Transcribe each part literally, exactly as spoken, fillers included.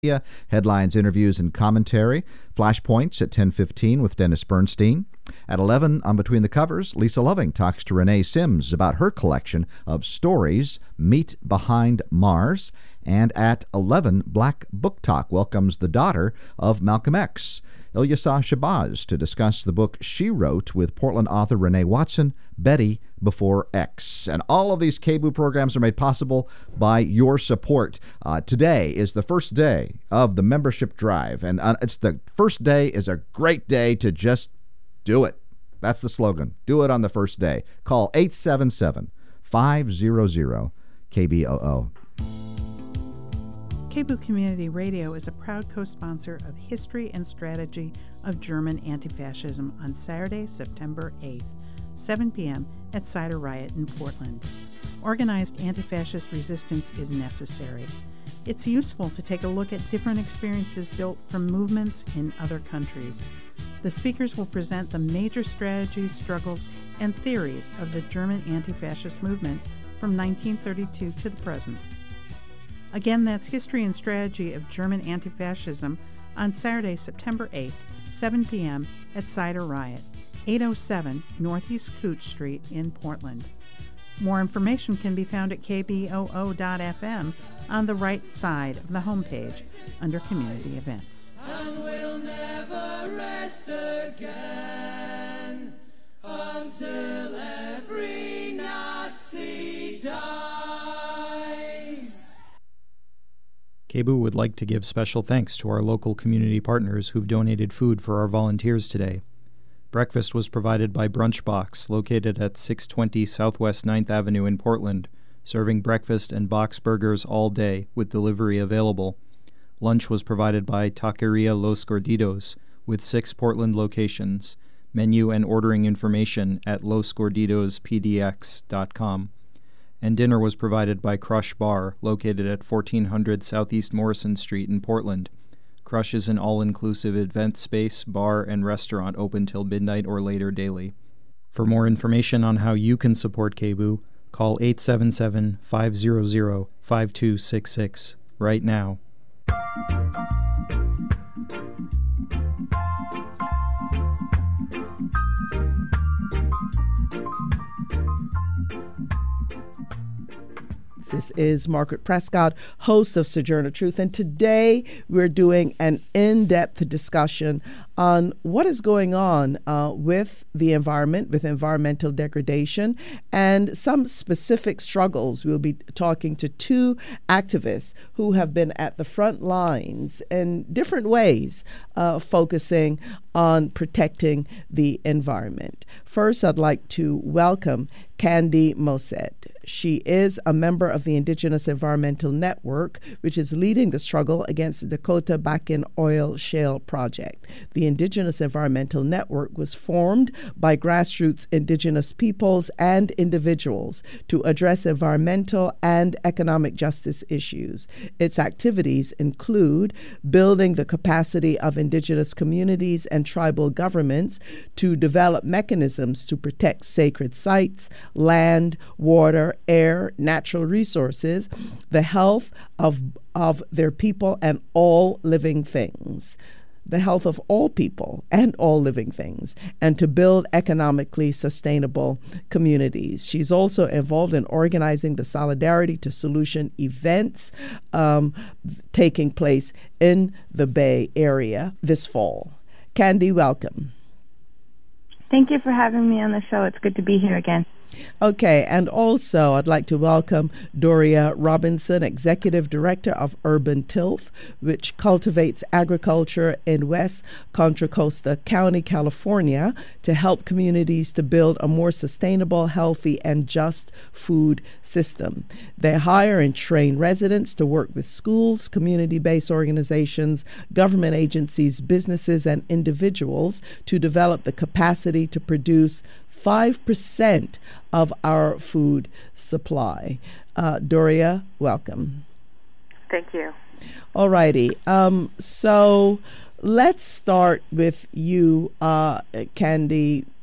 Headlines, interviews, and commentary. Flashpoints at ten fifteen with Dennis Bernstein. At eleven, on Between the Covers, Lisa Loving talks to Renee Sims about her collection of stories, Meet Behind Mars. And at eleven, Black Book Talk welcomes the daughter of Malcolm X, Ilyasah Shabazz, to discuss the book she wrote with Portland author Renee Watson, Betty Before X. And all of these K B O O programs are made possible by your support. Uh, today is the first day of the membership drive, and uh, it's the first day is a great day to just do it. That's the slogan. Do it on the first day. Call eight seven seven, five hundred, K B O O. K B O O Community Radio is a proud co-sponsor of History and Strategy of German Anti-Fascism on Saturday, September eighth, seven p.m. at Cider Riot in Portland. Organized anti-fascist resistance is necessary. It's useful to take a look at different experiences built from movements in other countries. The speakers will present the major strategies, struggles, and theories of the German anti-fascist movement from nineteen thirty-two to the present. Again, that's History and Strategy of German Anti-Fascism on Saturday, September eighth, seven p.m. at Cider Riot, eight oh seven Northeast Cooch Street in Portland. More information can be found at k b o o dot f m on the right side of the homepage under Community Events. And we'll never rest again until every Nazi dies. K B O O would like to give special thanks to our local community partners who've donated food for our volunteers today. Breakfast was provided by Brunch Box, located at six twenty Southwest ninth Avenue in Portland, serving breakfast and box burgers all day, with delivery available. Lunch was provided by Taqueria Los Gorditos, with six Portland locations. Menu and ordering information at los gorditos p d x dot com. And dinner was provided by Crush Bar, located at fourteen hundred Southeast Morrison Street in Portland. Crush is an all-inclusive event space, bar, and restaurant open till midnight or later daily. For more information on how you can support K B O O, call eight seven seven, five hundred, five two six six right now. This is Margaret Prescott, host of Sojourner Truth, and today we're doing an in-depth discussion on what is going on uh, with the environment, with environmental degradation, and some specific struggles. We'll be talking to two activists who have been at the front lines in different ways, uh, focusing on protecting the environment. First, I'd like to welcome Candy Moset. She is a member of the Indigenous Environmental Network, which is leading the struggle against the Dakota Bakken Oil Shale Project. The Indigenous Environmental Network was formed by grassroots Indigenous peoples and individuals to address environmental and economic justice issues. Its activities include building the capacity of Indigenous communities and tribal governments to develop mechanisms to protect sacred sites, land, water, air, natural resources, the health of, of their people and all living things. The health of all people and all living things, and to build economically sustainable communities. She's also involved in organizing the Solidarity to Solution events um, taking place in the Bay Area this fall. Candy, welcome. Thank you for having me on the show. It's good to be here again. Okay, and also I'd like to welcome Doria Robinson, Executive Director of Urban Tilth, which cultivates agriculture in West Contra Costa County, California, to help communities to build a more sustainable, healthy, and just food system. They hire and train residents to work with schools, community-based organizations, government agencies, businesses, and individuals to develop the capacity to produce five percent of our food supply. Uh, Doria, welcome. Thank you. All righty. Um, so let's start with you, uh, Candy.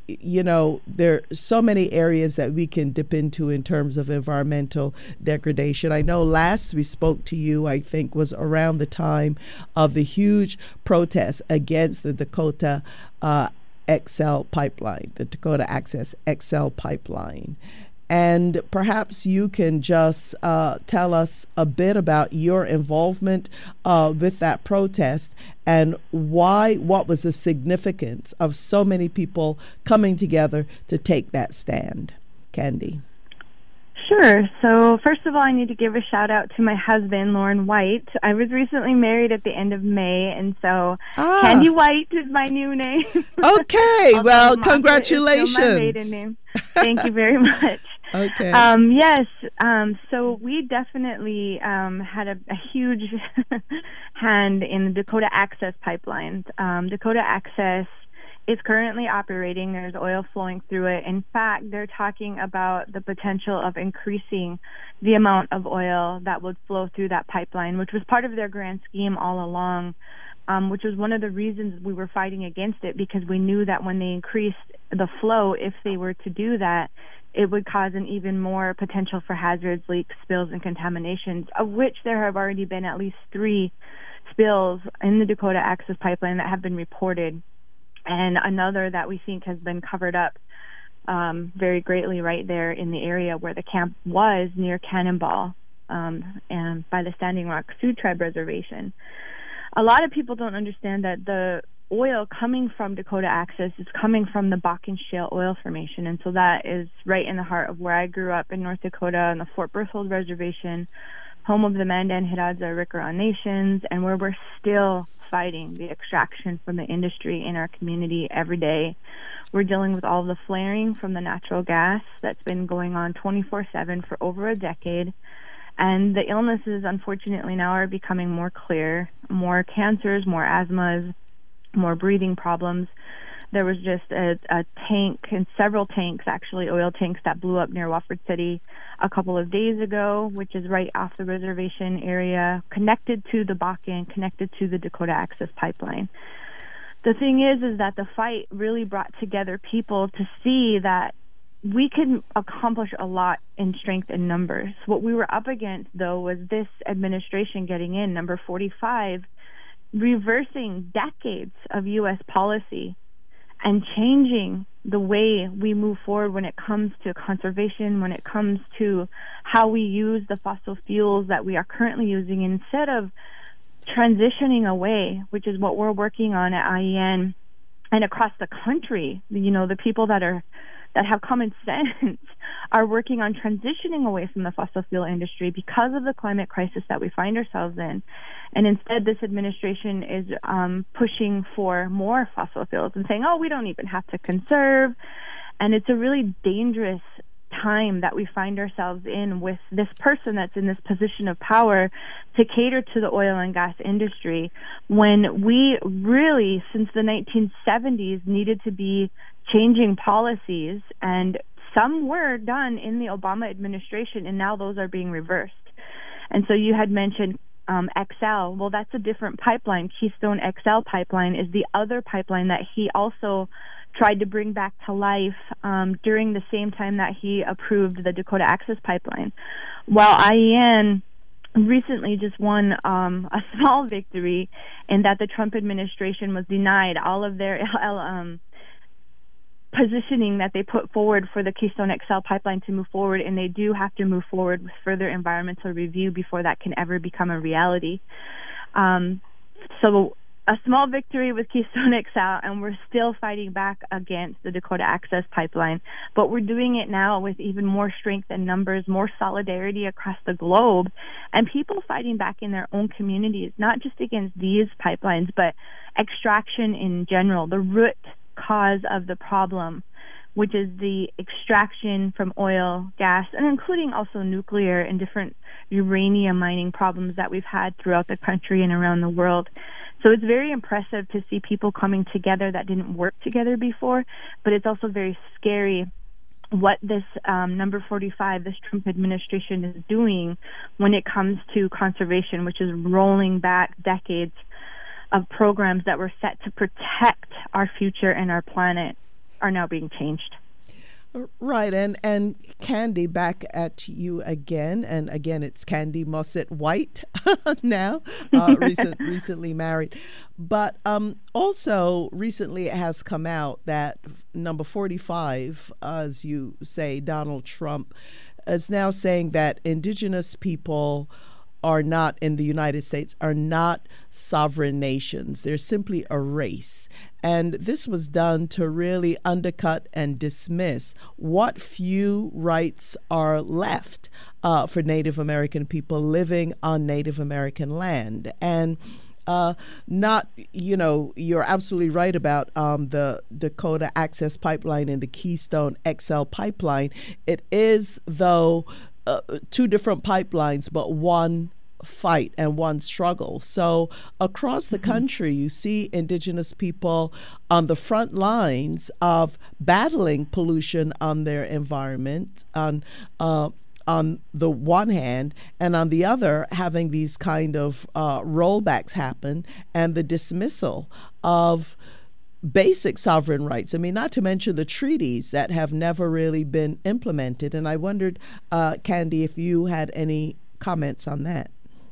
you know, there are so many areas that we can dip into in terms of environmental degradation. I know last we spoke to you, I think, was around the time of the huge protest against the Dakota uh, X L pipeline, the Dakota Access X L pipeline. And perhaps you can just uh, tell us a bit about your involvement uh, with that protest and why, what was the significance of so many people coming together to take that stand. Candy. Sure. So first of all, I need to give a shout out to my husband, Lauren White. I was recently married at the end of May, and so ah. Candy White is my new name. Okay. Well, congratulations. It's still my maiden name. Thank you very much. Okay. Um, yes. Um, so we definitely um, had a, a huge hand in the Dakota Access Pipeline. Um, Dakota Access is currently operating. There's oil flowing through it. In fact, they're talking about the potential of increasing the amount of oil that would flow through that pipeline, which was part of their grand scheme all along, um, which was one of the reasons we were fighting against it, because we knew that when they increased the flow, if they were to do that, it would cause an even more potential for hazards, leaks, spills, and contaminations, of which there have already been at least three spills in the Dakota Access Pipeline that have been reported, and another that we think has been covered up um, very greatly right there in the area where the camp was, near Cannonball, um, and by the Standing Rock Sioux Tribe Reservation. A lot of people don't understand that the oil coming from Dakota Access is coming from the Bakken Shale oil formation, and so that is right in the heart of where I grew up in North Dakota, on the Fort Berthold Reservation, home of the Mandan, Hidatsa, Arikara nations, and where we're still fighting the extraction from the industry in our community every day. We're dealing with all the flaring from the natural gas that's been going on twenty-four seven for over a decade. And the illnesses, unfortunately, now are becoming more clear. More cancers, more asthmas, more breathing problems. There was just a, a tank, and several tanks, actually, oil tanks that blew up near Wofford City a couple of days ago, which is right off the reservation area, connected to the Bakken, connected to the Dakota Access Pipeline. The thing is, is that the fight really brought together people to see that we can accomplish a lot in strength and numbers. What we were up against, though, was this administration getting in, number forty-five, reversing decades of U S policy and changing the way we move forward when it comes to conservation, when it comes to how we use the fossil fuels that we are currently using, instead of transitioning away, which is what we're working on at I E N and across the country. You know, the people that are that have common sense are working on transitioning away from the fossil fuel industry because of the climate crisis that we find ourselves in. And instead, this administration is um, pushing for more fossil fuels and saying, oh, we don't even have to conserve. And it's a really dangerous time that we find ourselves in with this person that's in this position of power to cater to the oil and gas industry, when we really, since the nineteen seventies, needed to be changing policies, and some were done in the Obama administration, and now those are being reversed. And so you had mentioned um, X L. Well, that's a different pipeline. Keystone X L pipeline is the other pipeline that he also tried to bring back to life um, during the same time that he approved the Dakota Access Pipeline. While I E N recently just won um, a small victory in that the Trump administration was denied all of their um, positioning that they put forward for the Keystone X L pipeline to move forward, and they do have to move forward with further environmental review before that can ever become a reality. Um, so a small victory with Keystone X L, and we're still fighting back against the Dakota Access Pipeline, but we're doing it now with even more strength and numbers, more solidarity across the globe, and people fighting back in their own communities, not just against these pipelines, but extraction in general, the root cause of the problem, which is the extraction from oil, gas, and including also nuclear and different uranium mining problems that we've had throughout the country and around the world. So it's very impressive to see people coming together that didn't work together before, but it's also very scary what this um, number forty-five, this Trump administration, is doing when it comes to conservation, which is rolling back decades of programs that were set to protect our future and our planet. are now being changed. Right, and and Candy, back at you again, and again it's Candy Mossett White now, uh, recent, recently married, but um, also recently it has come out that number forty-five, as you say, Donald Trump, is now saying that indigenous people are not in the United States, are not sovereign nations. They're simply a race. And this was done to really undercut and dismiss what few rights are left uh, for Native American people living on Native American land. And Uh, not, you know, you're absolutely right about um, the Dakota Access Pipeline and the Keystone X L pipeline. It is, though, uh, two different pipelines, but one fight and one struggle. So across the country, you see indigenous people on the front lines of battling pollution on their environment, on uh, on the one hand, and on the other, having these kind of uh, rollbacks happen and the dismissal of basic sovereign rights. I mean, not to mention the treaties that have never really been implemented. And I wondered, uh, Candy, if you had any comments on that.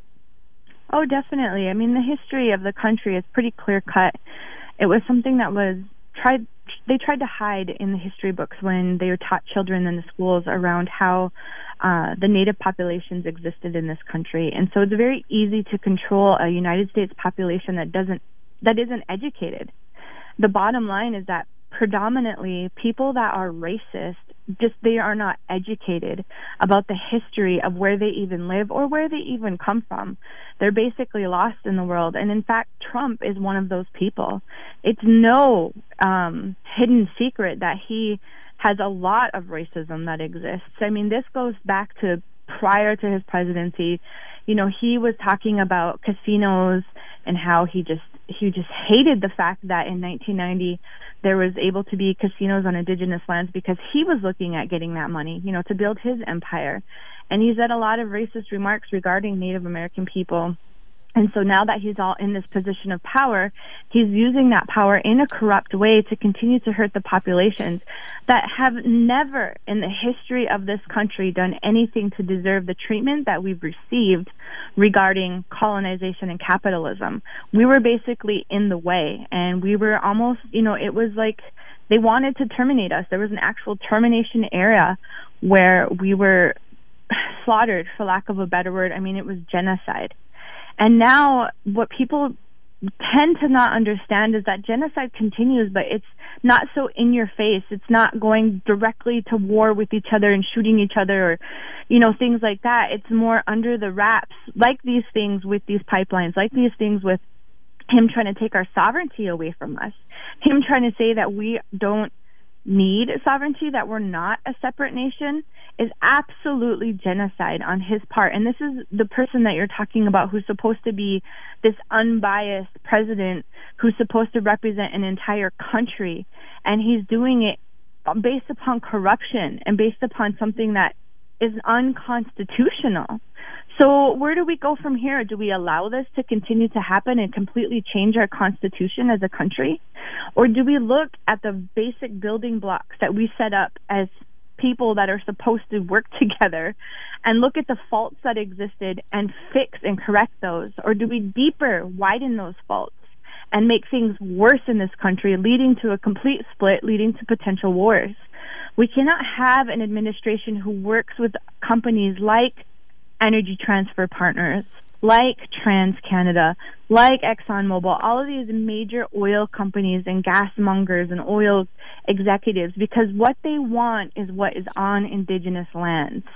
Oh, definitely. I mean, the history of the country is pretty clear-cut. It was something that was tried, they tried to hide in the history books when they were taught children in the schools around how uh, the Native populations existed in this country. And so it's very easy to control a United States population that doesn't, that isn't educated. The bottom line is that predominantly people that are racist, just they are not educated about the history of where they even live or where they even come from. They're basically lost in the world. And in fact, Trump is one of those people. It's no um, hidden secret that he has a lot of racism that exists. I mean, this goes back to prior to his presidency. You know, he was talking about casinos and how he just he just hated the fact that in nineteen ninety there was able to be casinos on indigenous lands because he was looking at getting that money, you know, to build his empire. And he said a lot of racist remarks regarding Native American people. And so now that he's all in this position of power, he's using that power in a corrupt way to continue to hurt the populations that have never in the history of this country done anything to deserve the treatment that we've received regarding colonization and capitalism. We were basically in the way, and we were almost, you know, it was like they wanted to terminate us. There was an actual termination era where we were slaughtered, for lack of a better word. I mean, it was genocide. And now what people tend to not understand is that genocide continues, but it's not so in your face. It's not going directly to war with each other and shooting each other or, you know, things like that. It's more under the wraps, like these things with these pipelines, like these things with him trying to take our sovereignty away from us, him trying to say that we don't need sovereignty, that we're not a separate nation, is absolutely genocide on his part. And this is the person that you're talking about who's supposed to be this unbiased president who's supposed to represent an entire country. And he's doing it based upon corruption and based upon something that is unconstitutional. So where do we go from here? Do we allow this to continue to happen and completely change our constitution as a country? Or do we look at the basic building blocks that we set up as people that are supposed to work together and look at the faults that existed and fix and correct those? Or do we deeper widen those faults and make things worse in this country, leading to a complete split, leading to potential wars? We cannot have an administration who works with companies like Energy Transfer Partners, like TransCanada, like ExxonMobil, all of these major oil companies and gas mongers and oil executives, because what they want is what is on indigenous lands.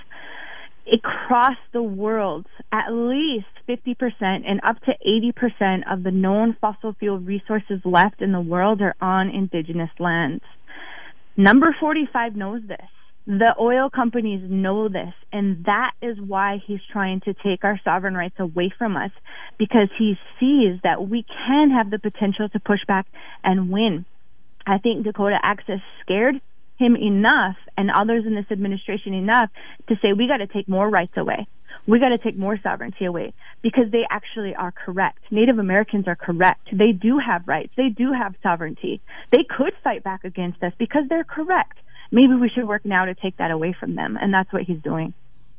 Across the world, at least fifty percent and up to eighty percent of the known fossil fuel resources left in the world are on indigenous lands. Number forty-five knows this. The oil companies know this, and that is why he's trying to take our sovereign rights away from us, because he sees that we can have the potential to push back and win. I think Dakota Access scared him enough and others in this administration enough to say we got to take more rights away. we got to take more sovereignty away, because they actually are correct. Native Americans are correct. They do have rights. They do have sovereignty. They could fight back against us because they're correct. Maybe we should work now to take that away from them, and that's what he's doing.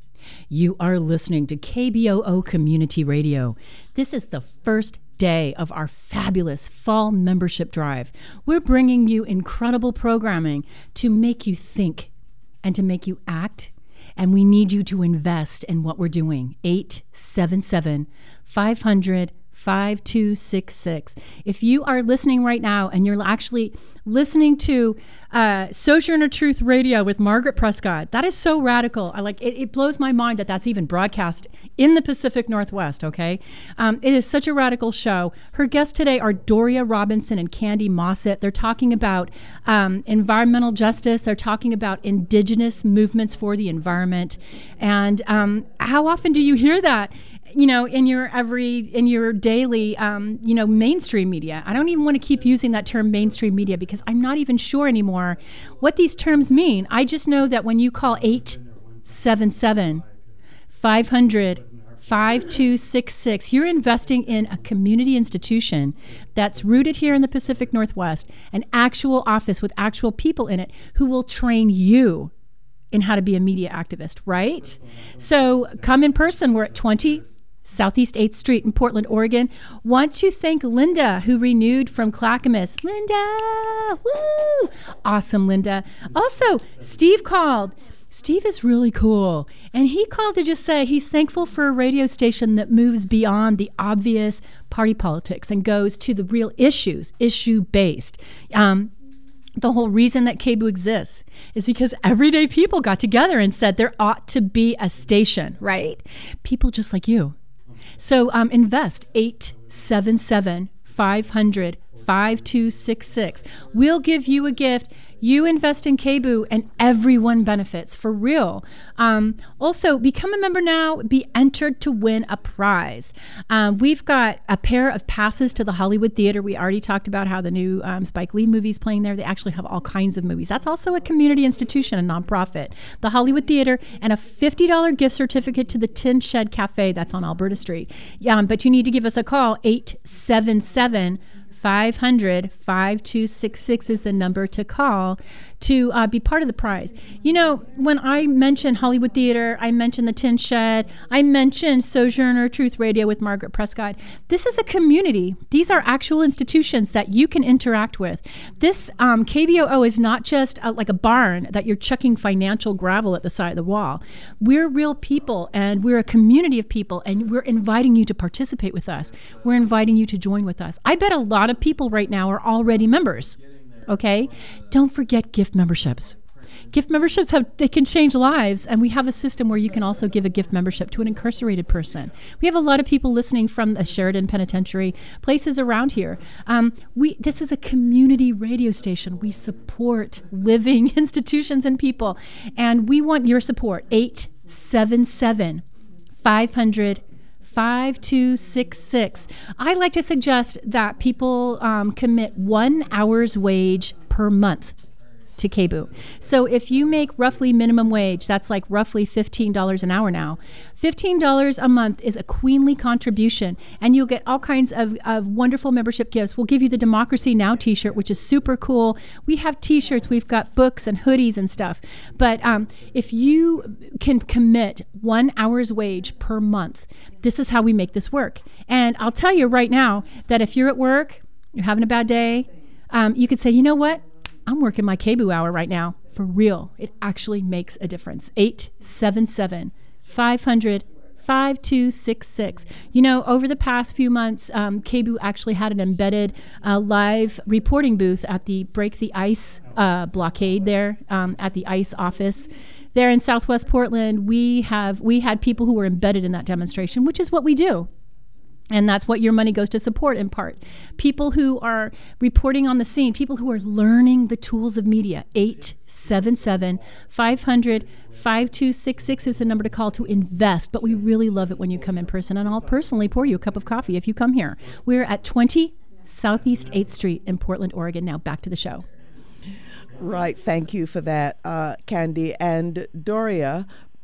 You are listening to K B O O Community Radio. This is the first day of our fabulous fall membership drive. We're bringing you incredible programming to make you think and to make you act, and we need you to invest in what we're doing. eight seven seven, five hundred, five two six six. If you are listening right now and you're actually listening to uh, Sojourner Truth Radio with Margaret Prescott, that is so radical. I like it. It blows my mind that that's even broadcast in the Pacific Northwest. Okay, um, it is such a radical show. Her guests today are Doria Robinson and Candy Mossett. They're talking about um, environmental justice. They're talking about indigenous movements for the environment. And um, how often do you hear that, you know, in your every, in your daily, um, you know, mainstream media? I don't even want to keep using that term mainstream media because I'm not even sure anymore what these terms mean. I just know that when you call eight seven seven, five hundred, five two six six, you're investing in a community institution that's rooted here in the Pacific Northwest, an actual office with actual people in it who will train you in how to be a media activist, right? So come in person. We're at twenty Southeast eighth Street in Portland, Oregon. Want to thank Linda, who renewed from Clackamas. Linda! Woo! Awesome, Linda. Also, Steve called. Steve is really cool. And he called to just say he's thankful for a radio station that moves beyond the obvious party politics and goes to the real issues, issue-based. Um, The whole reason that K B O O exists is because everyday people got together and said there ought to be a station, right? People just like you. So um, invest eight seven seven, five hundred, five two six six. We'll give you a gift. You invest in K B O O and everyone benefits, for real. Um, also, become a member now, be entered to win a prize. Um, we've got a pair of passes to the Hollywood Theater. We already talked about how the new um, Spike Lee movie's playing there. They actually have all kinds of movies. That's also a community institution, a nonprofit. The Hollywood Theater, and a fifty dollars gift certificate to the Tin Shed Cafe that's on Alberta Street. Um, but you need to give us a call. eight seven seven, five hundred, five two six six is the number to call to uh, be part of the prize. You know, when I mention Hollywood Theater, I mention the Tin Shed, I mention Sojourner Truth Radio with Margaret Prescott. This is a community. These are actual institutions that you can interact with. This um, K B O O is not just a, like a barn that you're chucking financial gravel at the side of the wall. We're real people, and we're a community of people, and we're inviting you to participate with us. We're inviting you to join with us. I bet a lot of people right now are already members. Okay? Don't forget gift memberships. Gift memberships have, they can change lives, and we have a system where you can also give a gift membership to an incarcerated person. We have a lot of people listening from the Sheridan Penitentiary, places around here. Um, we this is a community radio station. We support living institutions and people, and we want your support. eight seven seven, five hundred, five two six six. I like to suggest that people um, commit one hour's wage per month to K B O O. So if you make roughly minimum wage, that's like roughly fifteen dollars an hour now. fifteen dollars a month is a queenly contribution, and you'll get all kinds of, of wonderful membership gifts. We'll give you the Democracy Now! T-shirt, which is super cool. We have T-shirts, we've got books and hoodies and stuff. But um, if you can commit one hour's wage per month, this is how we make this work. And I'll tell you right now that if you're at work, you're having a bad day, um, you could say, you know what? I'm working my K B O O hour right now. For real. It actually makes a difference. eight seven seven, five hundred, five two six six. You know, over the past few months, um, K B O O actually had an embedded uh, live reporting booth at the Break the Ice uh, blockade there um, at the ICE office. There in Southwest Portland, we have we had people who were embedded in that demonstration, which is what we do. And that's what your money goes to support in part. People who are reporting on the scene, people who are learning the tools of media. eight seven seven, five hundred, five two six six is the number to call to invest. But we really love it when you come in person. And I'll personally pour you a cup of coffee if you come here. We're at twenty Southeast eighth Street in Portland, Oregon. Now back to the show. Right. Thank you for that, uh, Candy. And Doria,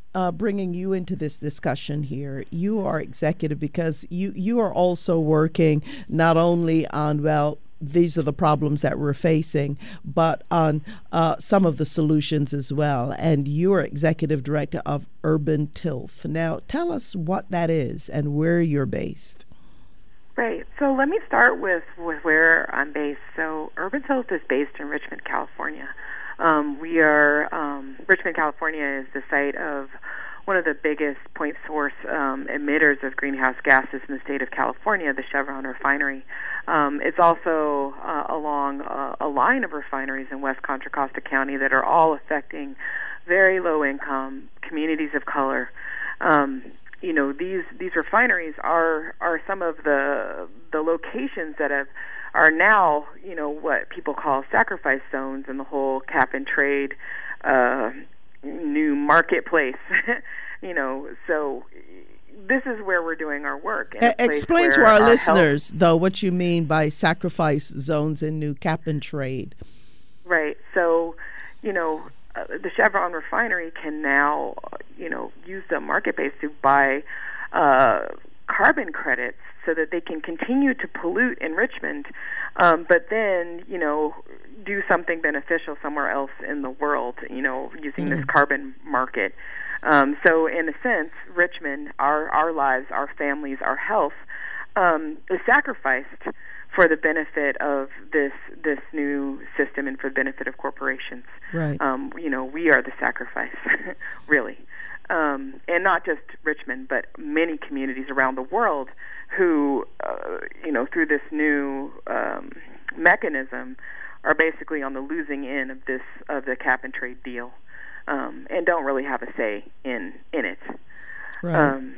uh, bringing you into this discussion here. You are executive because you, you are also working not only on, well, these are the problems that we're facing, but on uh, some of the solutions as well. And you are executive director of Urban Tilth. Now, tell us what that is and where you're based. Right. So let me start with, with where I'm based. So Urban Tilth is based in Richmond, California. Um, we are, um, Richmond, California is the site of one of the biggest point source um, emitters of greenhouse gases in the state of California, the Chevron refinery. Um, it's also uh, along uh, a line of refineries in West Contra Costa County that are all affecting very low-income communities of color. Um, you know, these these refineries are are some of the the locations that have are now, you know, what people call sacrifice zones in the whole cap and trade uh, new marketplace. You know, so this is where we're doing our work. Uh, explain to our, our listeners, health, though, what you mean by sacrifice zones in new cap and trade. Right. So, you know, uh, the Chevron refinery can now, you know, use the market base to buy uh, carbon credits so that they can continue to pollute in Richmond, um, but then, you know, do something beneficial somewhere else in the world, you know, using mm. this carbon market. Um, so in a sense, Richmond, our, our lives, our families, our health um, is sacrificed for the benefit of this this new system and for the benefit of corporations. Right. Um, you know, we are the sacrifice, really. Um, and not just Richmond, but many communities around the world who, uh, you know, through this new um, mechanism are basically on the losing end of this of the cap and trade deal. Um, and don't really have a say in in it. Right. Um,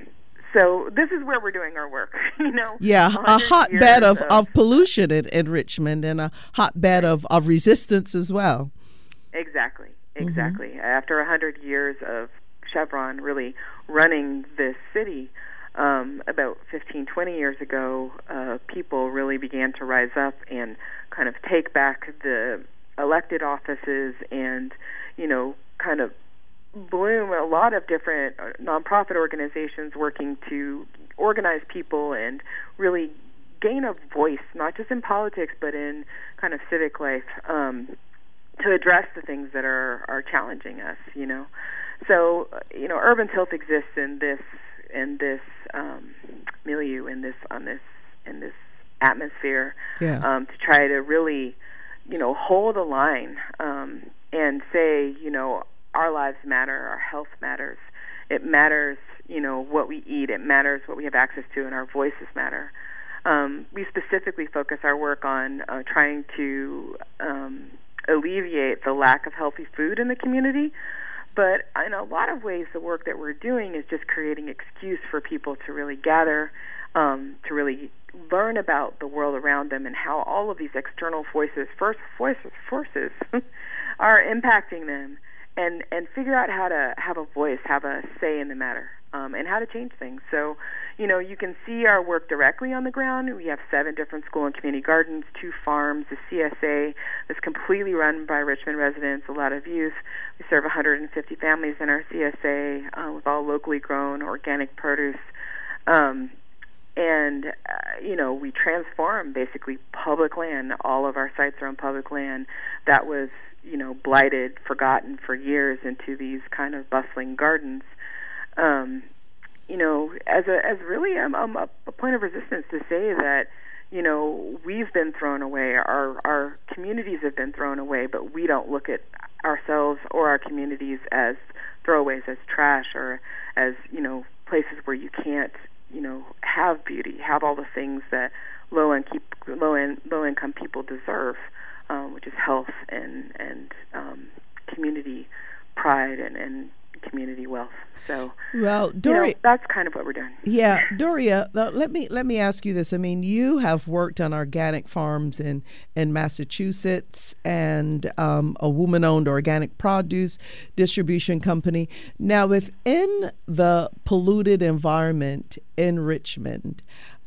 so this is where we're doing our work, you know. Yeah, a hotbed of, of, of pollution in, in Richmond and a hotbed of, of resistance as well. Exactly, exactly. Mm-hmm. After one hundred years of Chevron really running this city, um, about fifteen, twenty years ago, uh, people really began to rise up and kind of take back the elected offices and, you know, kind of bloom a lot of different nonprofit organizations working to organize people and really gain a voice, not just in politics, but in kind of civic life, um, to address the things that are, are challenging us, you know. So, you know, Urban Tilth exists in this in this um, milieu, in this on this in this atmosphere, yeah. um, to try to really, you know, hold a line um, and say, you know, our lives matter, our health matters. It matters, you know, what we eat. It matters what we have access to, and our voices matter. Um, we specifically focus our work on uh, trying to um, alleviate the lack of healthy food in the community. But in a lot of ways, the work that we're doing is just creating excuse for people to really gather, um, to really learn about the world around them and how all of these external voices, first voices, forces, are impacting them, and, and figure out how to have a voice, have a say in the matter, um, and how to change things. So, you know, you can see our work directly on the ground. We have seven different school and community gardens, two farms, a C S A that's completely run by Richmond residents, a lot of youth. We serve one hundred fifty families in our C S A uh, with all locally grown organic produce. Um, and, uh, you know, we transform basically public land. All of our sites are on public land that was, you know, blighted, forgotten for years into these kind of bustling gardens. Um, you know, as a as really um, um, a, a point of resistance to say that, you know, we've been thrown away, our our communities have been thrown away, but we don't look at ourselves or our communities as throwaways, as trash, or as, you know, places where you can't, you know, have beauty, have all the things that low and keep low in, low income people deserve, um, which is health and and um, community pride and, and community wealth. So, well, Doria, you know, that's kind of what we're doing. Yeah, Doria, let me let me ask you this. I mean, you have worked on organic farms in in Massachusetts and um, a woman-owned organic produce distribution company. Now, within the polluted environment in Richmond,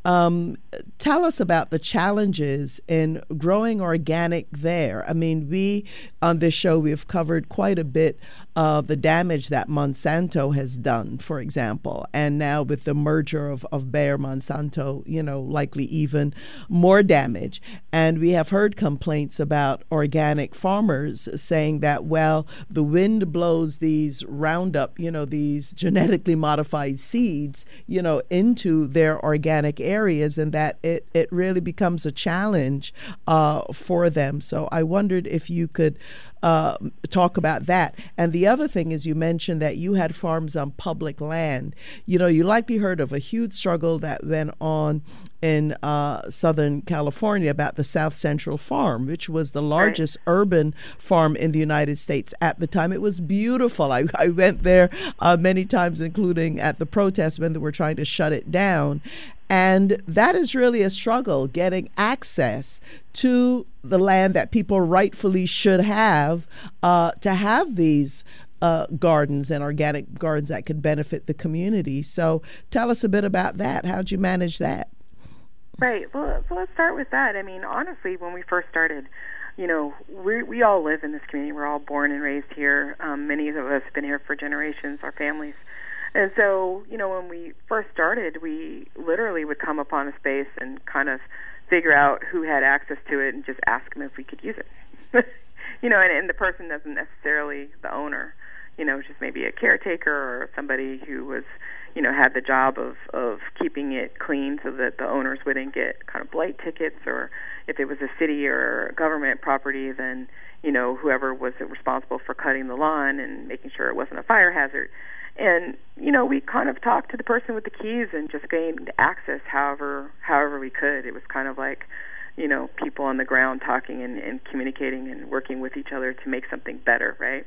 Um, tell us about the challenges in growing organic there. I mean, we on this show we've covered quite a bit of the damage that Monsanto has done, for example, and now with the merger of, of Bayer Monsanto, you know, likely even more damage. And we have heard complaints about organic farmers saying that, well, the wind blows these Roundup, you know, these genetically modified seeds, you know, into their organic areas, and that it, it really becomes a challenge uh, for them. So I wondered if you could uh, talk about that. And the other thing is, you mentioned that you had farms on public land. You know, you likely heard of a huge struggle that went on in uh, Southern California about the South Central Farm, which was the largest right. urban farm in the United States at the time. It was beautiful. I, I went there uh, many times, including at the protests when they were trying to shut it down. And that is really a struggle, getting access to the land that people rightfully should have uh, to have these uh, gardens and organic gardens that could benefit the community. So tell us a bit about that. How'd you manage that? Right. Well, so let's start with that. I mean, honestly, when we first started, you know, we we all live in this community. We're all born and raised here. Um, many of us have been here for generations, our families. And so, you know, when we first started, we literally would come upon a space and kind of figure out who had access to it and just ask them if we could use it. You know, and, and the person isn't necessarily the owner, you know, just maybe a caretaker or somebody who was, you know, had the job of, of keeping it clean so that the owners wouldn't get kind of blight tickets, or if it was a city or government property, then, you know, whoever was responsible for cutting the lawn and making sure it wasn't a fire hazard. And, you know, we kind of talked to the person with the keys and just gained access however however we could. It was kind of like, you know, people on the ground talking and, and communicating and working with each other to make something better, right?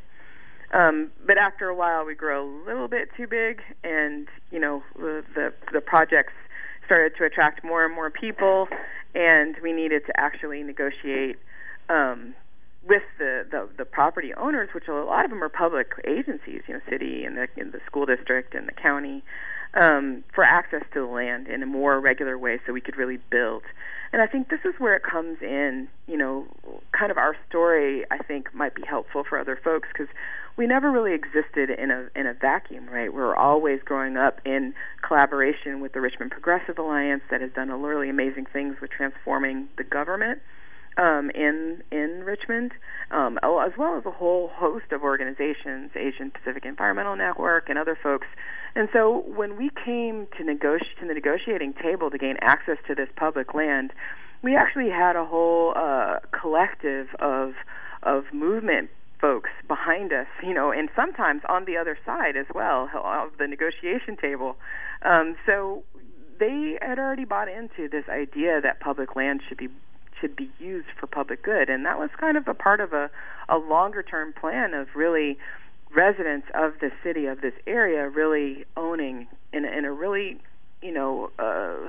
Um, but after a while, we grew a little bit too big, and, you know, the, the the projects started to attract more and more people, and we needed to actually negotiate um, with the, the, the property owners, which a lot of them are public agencies, you know, city and the, and the school district and the county, um, for access to the land in a more regular way so we could really build. And I think this is where it comes in, you know, kind of our story, I think, might be helpful for other folks, because we never really existed in a in a vacuum, right? We were always growing up in collaboration with the Richmond Progressive Alliance that has done really amazing things with transforming the government um, in in Richmond, um, as well as a whole host of organizations, Asian Pacific Environmental Network and other folks. And so when we came to negotiate to the negotiating table to gain access to this public land, we actually had a whole uh, collective of of movement folks behind us, you know, and sometimes on the other side as well of the negotiation table. Um, so they had already bought into this idea that public land should be should be used for public good, and that was kind of a part of a, a longer term plan of really residents of the city, of this area, really owning in a, in a really, you know, uh,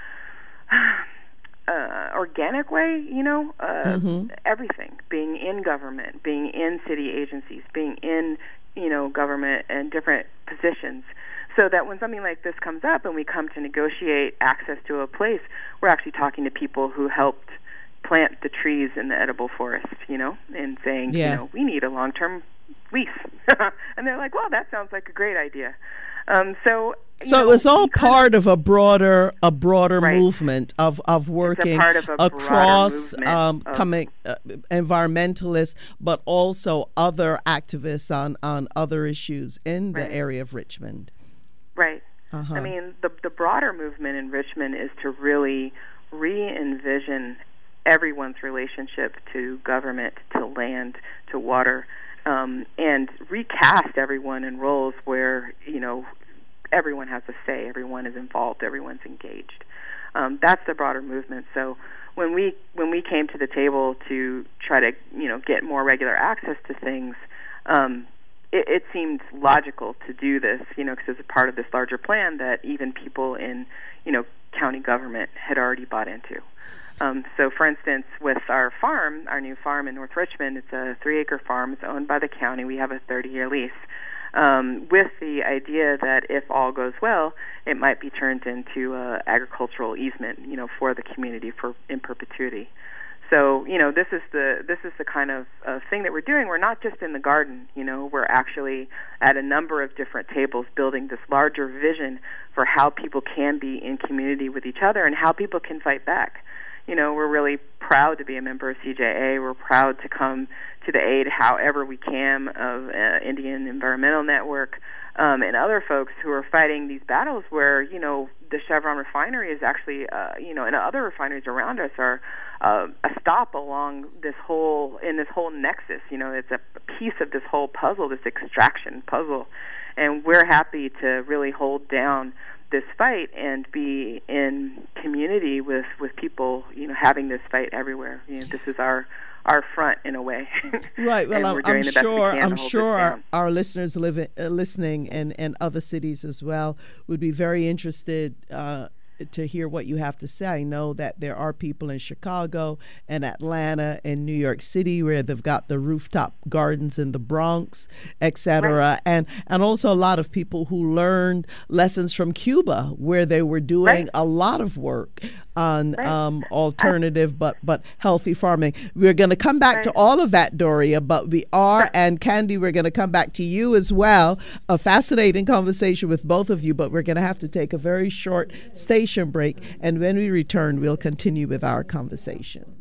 uh, organic way, you know, uh, mm-hmm. everything, being in government, being in city agencies, being in, you know, government and different positions, so that when something like this comes up and we come to negotiate access to a place, we're actually talking to people who helped plant the trees in the edible forest, you know, and saying, yeah. you know, we need a long-term lease. And they're like, well, that sounds like a great idea. Um, so so know, it was all part of, of a broader a broader right. movement of, of working of across um, of coming uh, environmentalists, but also other activists on, on other issues in right. the area of Richmond. Right. Uh-huh. I mean, the the broader movement in Richmond is to really re-envision everyone's relationship to government, to land, to water, um, and recast everyone in roles where, you know, everyone has a say, everyone is involved, everyone's engaged. Um, that's the broader movement. So when we when we came to the table to try to, you know, get more regular access to things, um, it, it seemed logical to do this, you know, because it's a part of this larger plan that even people in, you know, county government had already bought into. Um, so, for instance, with our farm, our new farm in North Richmond, it's a three-acre farm. It's owned by the county. We have a thirty-year lease. um, with the idea that if all goes well, it might be turned into uh, agricultural easement, you know, for the community for in perpetuity. So, you know, this is the this is the kind of uh, thing that we're doing. We're not just in the garden, you know, we're actually at a number of different tables building this larger vision for how people can be in community with each other and how people can fight back. You know, we're really proud to be a member of C J A. We're proud to come to the aid however we can of uh, Indian Environmental Network um, and other folks who are fighting these battles where, you know, the Chevron refinery is actually, uh, you know, and other refineries around us are uh, a stop along this whole, in this whole nexus. You know, it's a piece of this whole puzzle, this extraction puzzle. And we're happy to really hold down this fight and be in community with, with people, you know, having this fight everywhere. You know, this is our our front in a way. Right. Well, I'm, I'm sure I'm sure our, down. our listeners live, uh, listening in, in other cities as well would be very interested uh, to hear what you have to say. I know that there are people in Chicago and Atlanta and New York City where they've got the rooftop gardens in the Bronx, et cetera. Right. And, and also a lot of people who learned lessons from Cuba where they were doing right. a lot of work on right. um, alternative but, but healthy farming. We're going to come back right. to all of that, Doria, but we are, and Candy, we're going to come back to you as well. A fascinating conversation with both of you, but we're going to have to take a very short station break, and when we return, we'll continue with our conversation.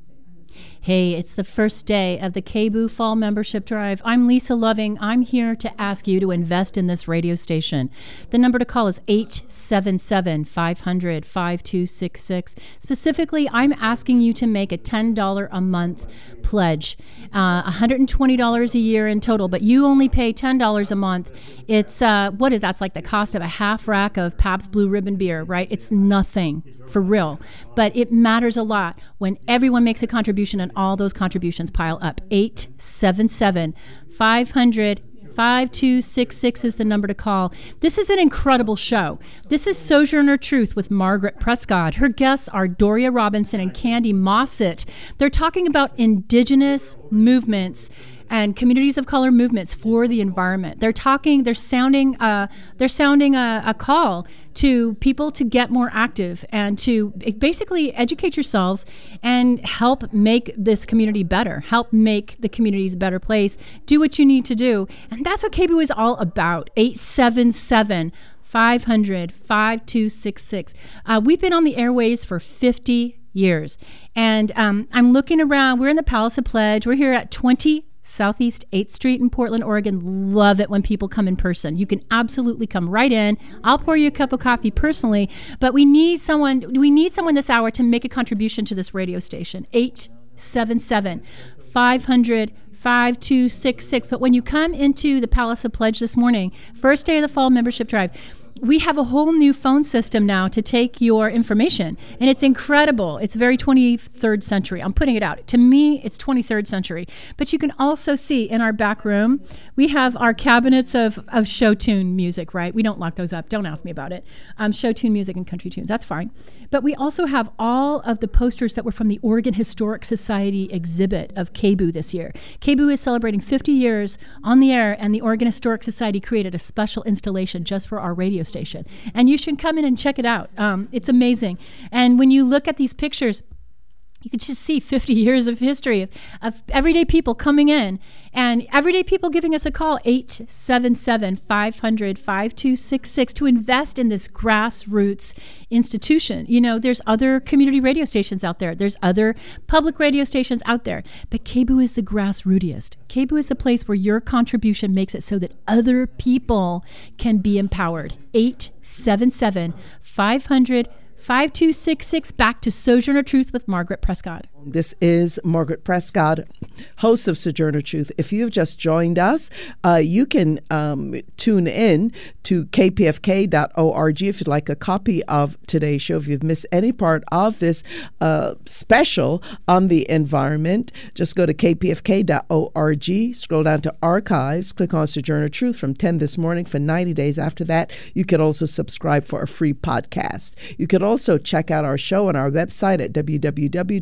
Hey, it's the first day of the K B O O Fall Membership Drive. I'm Lisa Loving. I'm here to ask you to invest in this radio station. The number to call is eight seven seven, five hundred, five two six six. Specifically, I'm asking you to make a ten dollars a month pledge, uh, one hundred twenty dollars a year in total, but you only pay ten dollars a month. It's, uh, what is that? It's like the cost of a half rack of Pabst Blue Ribbon beer, right? It's nothing, for real. But it matters a lot when everyone makes a contribution and all those contributions pile up. eight seven seven, five hundred, five two six six is the number to call. This is an incredible show. This is Sojourner Truth with Margaret Prescott. Her guests are Doria Robinson and Candy Mossett. They're talking about indigenous movements and communities of color movements for the environment. They're talking, they're sounding, uh, they're sounding a, a call to people to get more active and to basically educate yourselves and help make this community better, help make the communities a better place, do what you need to do. And that's what K B O O is all about. eight seven seven, five hundred, five two six six. Uh, we've been on the airways for fifty years. And um, I'm looking around. We're in the Palace of Pledge. We're here at twenty Southeast eighth Street in Portland, Oregon. Love it when people come in person. You can absolutely come right in. I'll pour you a cup of coffee personally, but we need someone, we need someone this hour to make a contribution to this radio station. eight seven seven, five hundred, five two six six. But when you come into the Palace of Pledge this morning, first day of the fall membership drive, we have a whole new phone system now to take your information, and it's incredible. It's very twenty-third century. I'm putting it out. To me, it's twenty-third century. But you can also see in our back room, we have our cabinets of, of show tune music, right? We don't lock those up. Don't ask me about it. Um, show tune music and country tunes. That's fine. But we also have all of the posters that were from the Oregon Historic Society exhibit of K B O O this year. K B O O is celebrating fifty years on the air, and the Oregon Historic Society created a special installation just for our radio station. And you should come in and check it out. Um, it's amazing. And when you look at these pictures, you can just see fifty years of history of, of everyday people coming in and everyday people giving us a call, eight seven seven, five hundred, five two six six, to invest in this grassroots institution. You know, there's other community radio stations out there. There's other public radio stations out there. But K B O O is the grassrootiest. K B O O is the place where your contribution makes it so that other people can be empowered. eight seven seven, five hundred, five two six six. Back to Sojourner Truth with Margaret Prescott. This is Margaret Prescott, host of Sojourner Truth. If you've just joined us, uh, you can um, tune in to k p f k dot org if you'd like a copy of today's show. If you've missed any part of this uh, special on the environment, just go to k p f k dot org, scroll down to archives, click on Sojourner Truth from ten this morning for ninety days. After that, you can also subscribe for a free podcast. You can also check out our show on our website at w w w dot sojourner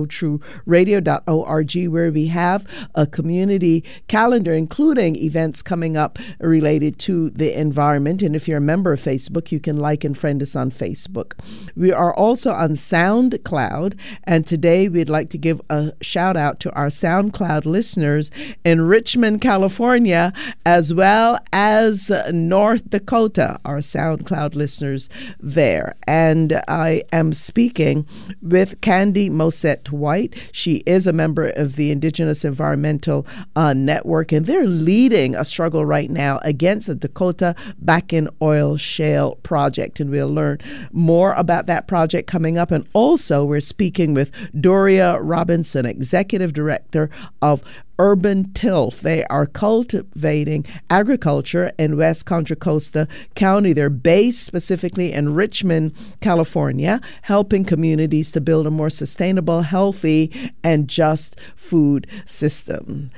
true radio dot org, where we have a community calendar, including events coming up related to the environment. And if you're a member of Facebook, you can like and friend us on Facebook. We are also on SoundCloud, and today we'd like to give a shout out to our SoundCloud listeners in Richmond, California, as well as North Dakota, our SoundCloud listeners there. And I am speaking with Candy Mosette White. She is a member of the Indigenous Environmental uh, Network, and they're leading a struggle right now against the Dakota Bakken Oil Shale Project. And we'll learn more about that project coming up. And also, we're speaking with Doria Robinson, Executive Director of Urban Tilth. They are cultivating agriculture in West Contra Costa County. They're based specifically in Richmond, California, helping communities to build a more sustainable, healthy, and just food system.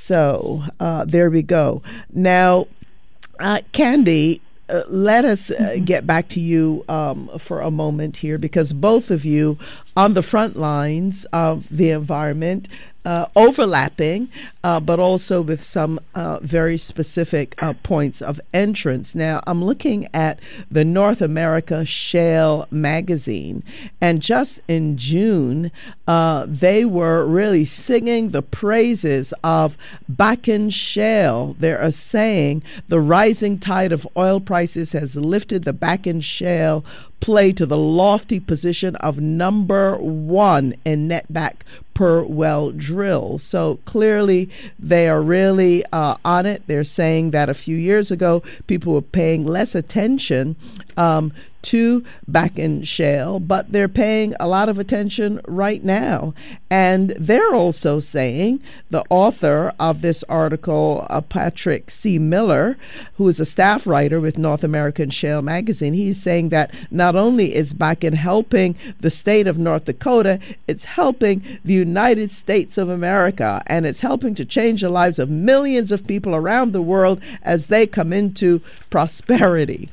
So uh, there we go. Now, uh, Candy, Uh, let us uh, get back to you um, for a moment here, because both of you on the front lines of the environment, uh, overlapping, uh, but also with some uh, very specific uh, points of entrance. Now, I'm looking at the North America Shale magazine, and just in June, uh, they were really singing the praises of Bakken Shale. They are saying the rising tide of oil prices has lifted the Bakken Shale play to the lofty position of number one in netback per well drill. So clearly they are really uh, on it. They're saying that a few years ago, people were paying less attention um, to Bakken Shale, but they're paying a lot of attention right now. And they're also saying, the author of this article, uh, Patrick C. Miller, who is a staff writer with North American Shale magazine, he's saying that not only is Bakken helping the state of North Dakota, it's helping the United States of America, and it's helping to change the lives of millions of people around the world as they come into prosperity.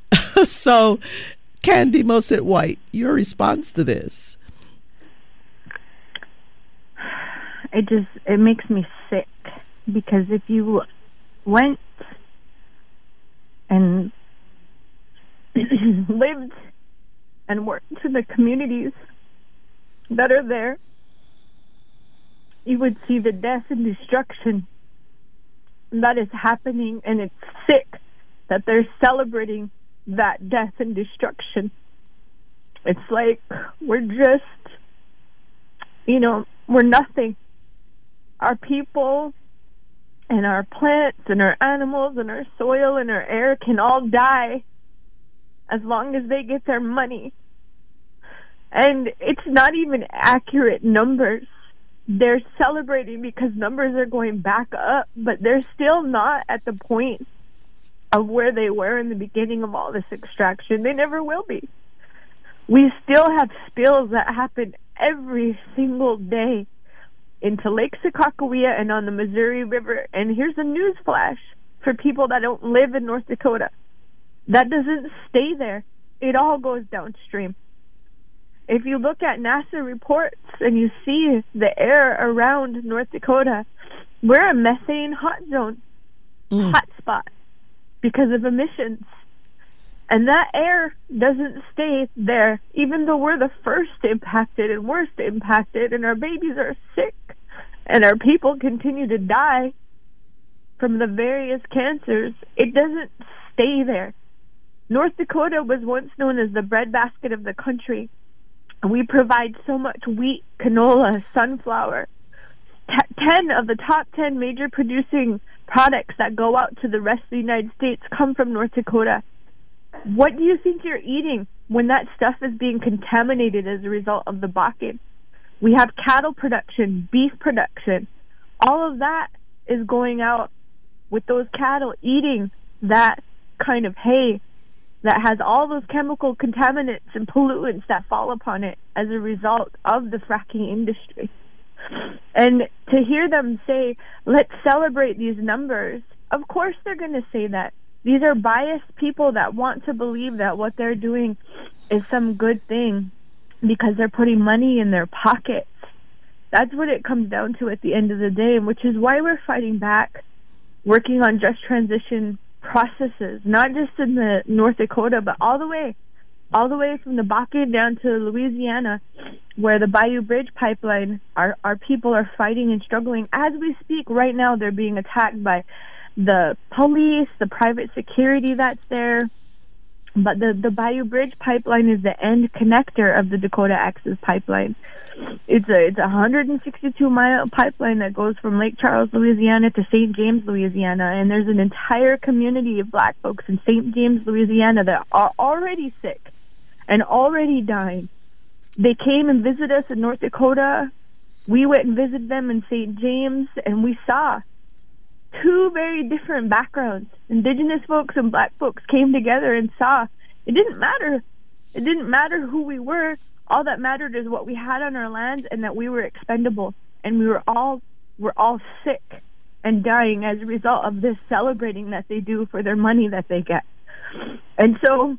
So, Candy Mosette White, your response to this? It just, it makes me sick, because if you went and lived and worked in the communities that are there, you would see the death and destruction that is happening, and it's sick that they're celebrating that death and destruction. It's like we're just, you know, we're nothing. Our people and our plants and our animals and our soil and our air can all die as long as they get their money. And it's not even accurate numbers. They're celebrating because numbers are going back up, but they're still not at the point of where they were in the beginning of all this extraction. They never will be. We still have spills that happen every single day into Lake Sakakawea and on the Missouri River. And here's a news flash for people that don't live in North Dakota. That doesn't stay there. It all goes downstream. If you look at NASA reports and you see the air around North Dakota, we're a methane hot zone, mm. hot spot, because of emissions. And that air doesn't stay there, even though we're the first impacted and worst impacted, and our babies are sick, and our people continue to die from the various cancers. It doesn't stay there. North Dakota was once known as the breadbasket of the country. We provide so much wheat, canola, sunflower. T- ten of the top ten major producing products that go out to the rest of the United States come from North Dakota. What do you think you're eating when that stuff is being contaminated as a result of the Bakken? We have cattle production, beef production. All of that is going out with those cattle eating that kind of hay that has all those chemical contaminants and pollutants that fall upon it as a result of the fracking industry. And to hear them say, let's celebrate these numbers, of course they're going to say that. These are biased people that want to believe that what they're doing is some good thing because they're putting money in their pockets. That's what it comes down to at the end of the day, which is why we're fighting back, working on just transition processes, not just in the North Dakota, but all the way, all the way from the Bakken down to Louisiana, where the Bayou Bridge pipeline, our, our people are fighting and struggling. As we speak right now, they're being attacked by the police, the private security that's there. But the, the Bayou Bridge pipeline is the end connector of the Dakota Access Pipeline. It's a it's a one hundred sixty-two mile pipeline that goes from Lake Charles, Louisiana to Saint James, Louisiana. And there's an entire community of black folks in Saint James, Louisiana that are already sick and already dying. They came and visited us in North Dakota. We went and visited them in Saint James, and we saw two very different backgrounds. Indigenous folks and black folks came together and saw it didn't matter. It didn't matter who we were. All that mattered is what we had on our lands, and that we were expendable, and we were all we're all sick and dying as a result of this celebrating that they do for their money that they get. And so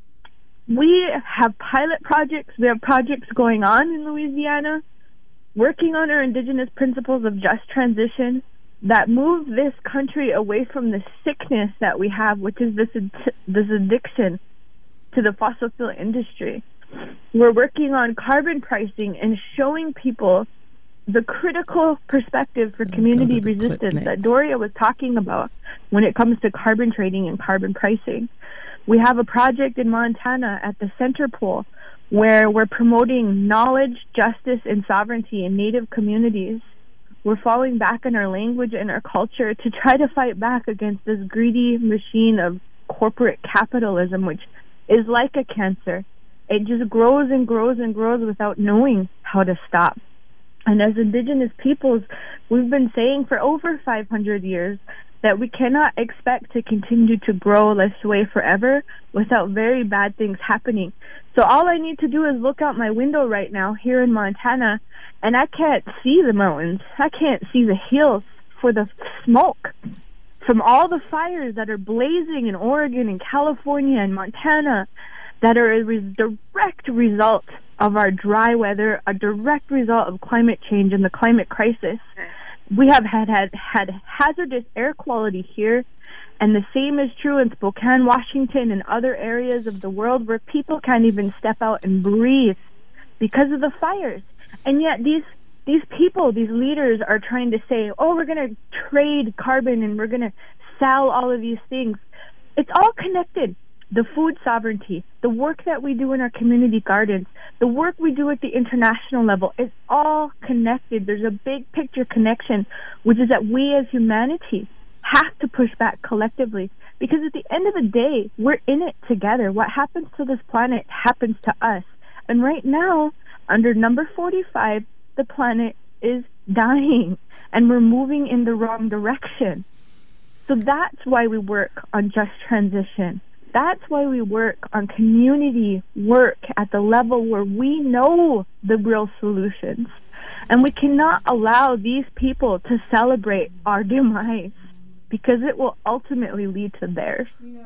we have pilot projects. We have projects going on in Louisiana, working on our Indigenous principles of just transition that move this country away from the sickness that we have, which is this this addiction to the fossil fuel industry. We're working on carbon pricing and showing people the critical perspective for community resistance that Doria was talking about when it comes to carbon trading and carbon pricing. We have a project in Montana at the Center Pole where we're promoting knowledge, justice, and sovereignty in Native communities. We're falling back on our language and our culture to try to fight back against this greedy machine of corporate capitalism, which is like a cancer. It just grows and grows and grows without knowing how to stop. And as Indigenous peoples, we've been saying for over five hundred years that we cannot expect to continue to grow this way forever without very bad things happening. So all I need to do is look out my window right now here in Montana, and I can't see the mountains. I can't see the hills for the smoke from all the fires that are blazing in Oregon and California and Montana that are a re- direct result of our dry weather, a direct result of climate change and the climate crisis. We have had, had, had hazardous air quality here, and the same is true in Spokane, Washington, and other areas of the world where people can't even step out and breathe because of the fires. And yet these these people, these leaders are trying to say, oh, we're going to trade carbon and we're going to sell all of these things. It's all connected. The food sovereignty, the work that we do in our community gardens, the work we do at the international level, is all connected. There's a big picture connection, which is that we as humanity have to push back collectively. Because at the end of the day, we're in it together. What happens to this planet happens to us. And right now, under number forty-five, the planet is dying, and we're moving in the wrong direction. So that's why we work on just transition. That's why we work on community work at the level where we know the real solutions. And we cannot allow these people to celebrate our demise, because it will ultimately lead to theirs.